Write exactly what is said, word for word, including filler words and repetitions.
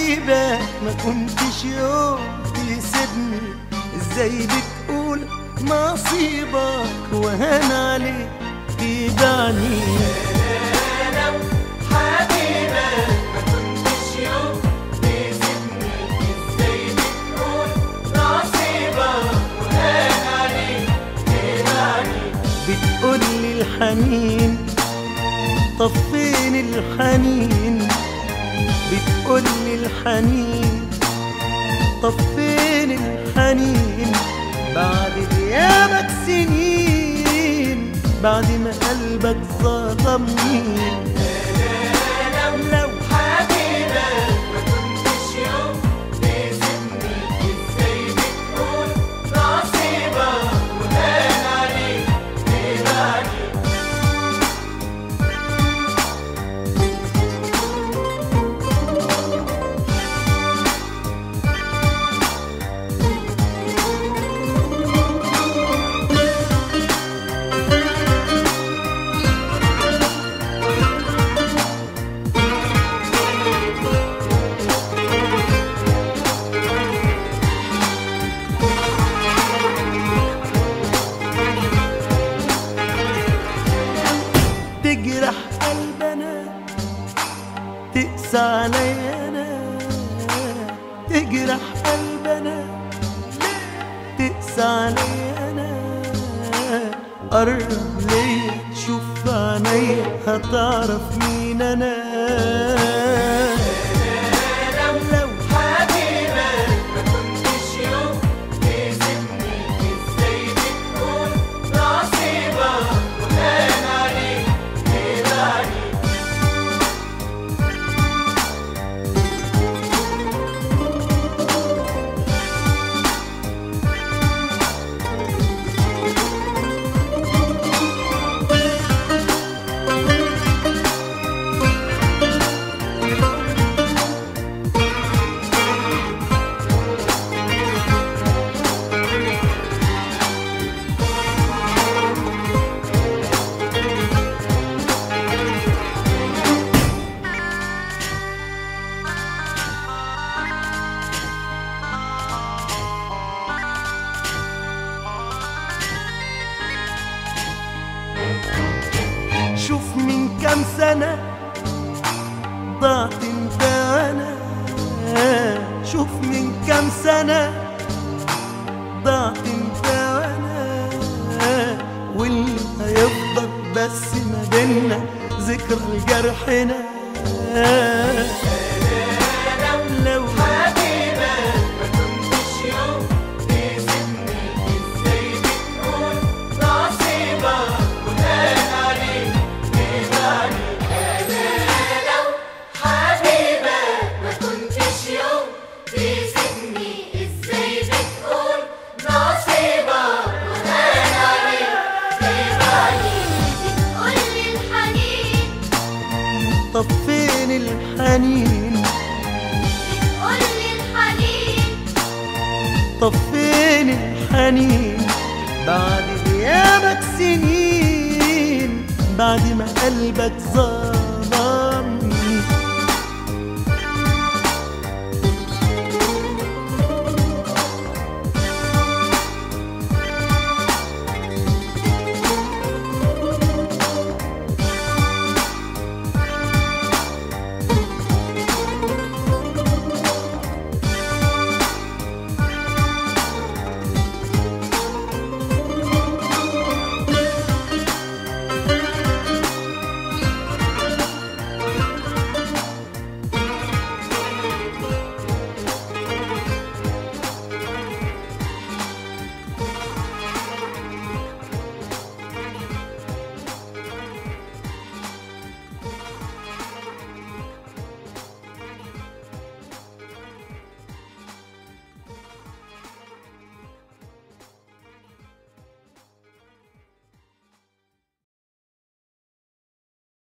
حبيبك ما كنتش يوم تسيبني، ازاي بتقول نصيبك وهان عليك تدعني؟ انا حبيبك ما كنتش يوم تسيبني، ازاي بتقول نصيبك وهان عليك تدعني؟ بتقولي الحنين، طب فين الحنين؟ بتقولي الحنين، طب فين الحنين؟ بعد غيابك سنين، بعد ما قلبك ظلمني. لو حبيبك ما كنتش يوم تسيبني، ازاي بتقول نصيبك وهان عليك تدعني؟ تجرح قلبنا، تقسى عليا انا، تجرح قلبنا، تقسى عليا انا. قرب ليا شوف في عينيا هتعرف مين انا. لو حبيبك ما كنتش يوم تسيبني، ازاي بتقول نصيبك وهان عليك تدعني؟ شوف من كام سنة ضعت انت وانا، شوف من كام سنة ضعت انت وانا، واللي هيفضل بس ما بينا ذكرى لجرحنا. لو حبيبك ما كنتش يوم تسيبني، ازاي بتقول نصيبك وهان عليك تدعني؟ لو حبيبك ما كنتش يوم تسيبني، ازاي بتقول نصيبك وهان عليك تدعني؟ بتقولي الحنين، طب فين الحنين؟ بتقولي الحنين، طب فين الحنين؟ بعد غيابك سنين، بعد ما قلبك ظهر